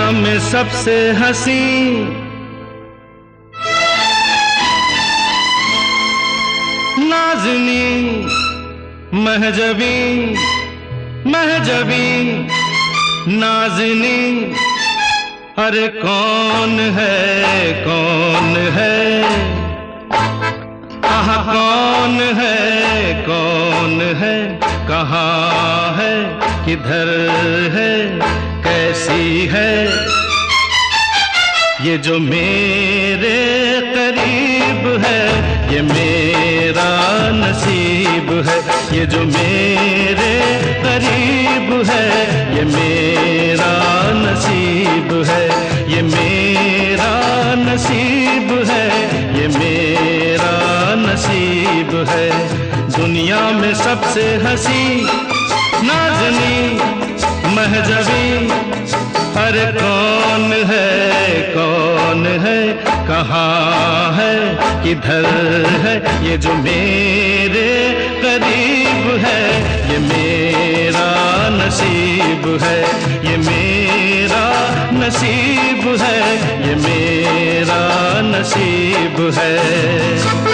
में सबसे हंसी नाज़नी महजबी महजबी नाज़नी। अरे कौन है कौन है आहा कौन है कहाँ है किधर है कैसी है ये जो मेरे करीब है ये मेरा नसीब है। ये जो मेरे करीब है ये मेरा नसीब है। ये मेरा नसीब है ये मेरा नसीब है। दुनिया में सबसे हंसी नाज़नी महजबी। अरे कौन है कहाँ है किधर है ये जो मेरे करीब है ये मेरा नसीब है। ये मेरा नसीब है ये मेरा नसीब है।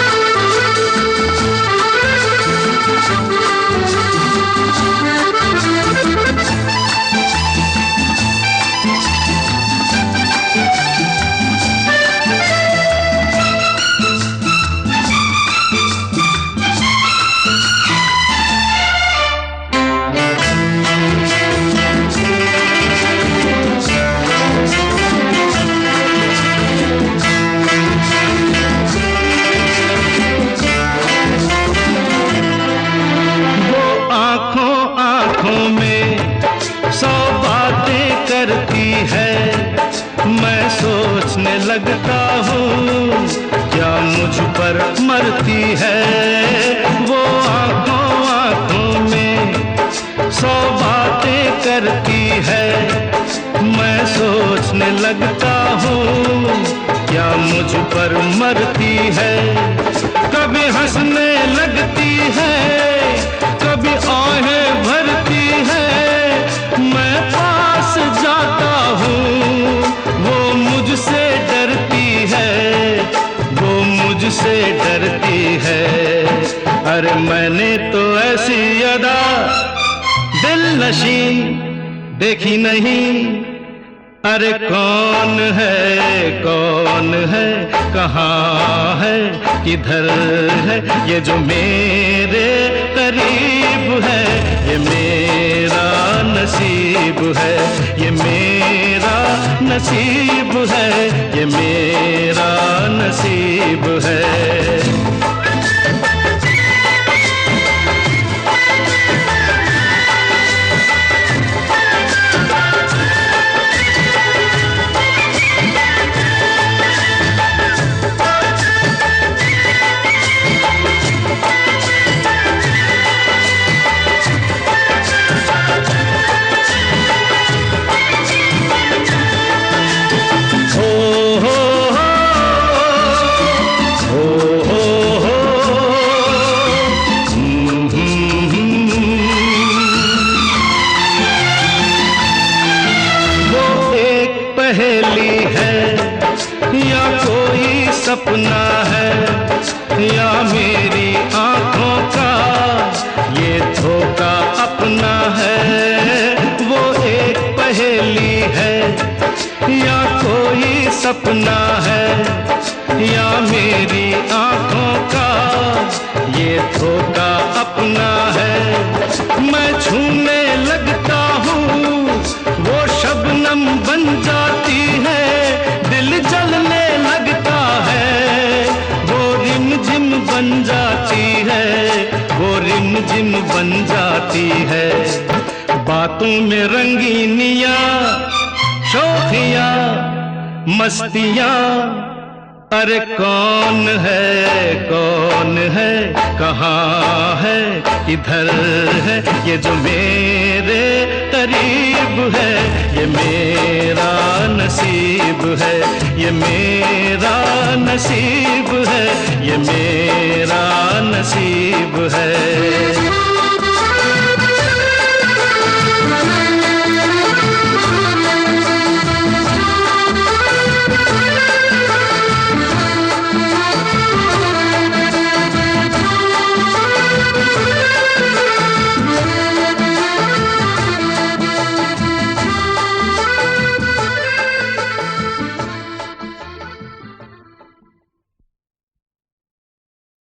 सौ बातें करती है मैं सोचने लगता हूँ क्या मुझ पर मरती है। वो आँखों में सौ बातें करती है मैं सोचने लगता हूँ क्या मुझ पर मरती है। कभी हंसने लगती है कभी आहें भरती है। मैं पास जाता हूँ वो मुझसे डरती है वो मुझसे डरती है। अरे मैंने तो ऐसी अदा दिलनशी देखी नहीं। अरे कौन है कहाँ है किधर है ये जो मेरे करीब है ये मेरा नसीब है। ये मेरा नसीब है ये मेरा नसीब है। पहेली है या कोई सपना है या मेरी आँखों का ये धोखा अपना है। वो एक पहेली है या कोई सपना है या मेरी आँखों का ये धोखा अपना है। मैं छूने लगता हूँ वो शबनम बन जाती है। दिल जलने लगता है वो रिमझिम बन जाती है वो रिमझिम बन जाती है। बातों में रंगीनियाँ शोखियाँ मस्तियाँ। अरे कौन है कहाँ है किधर है ये जो मेरे करीब है ये मेरा नसीब है। ये मेरा नसीब है ये मेरा नसीब है।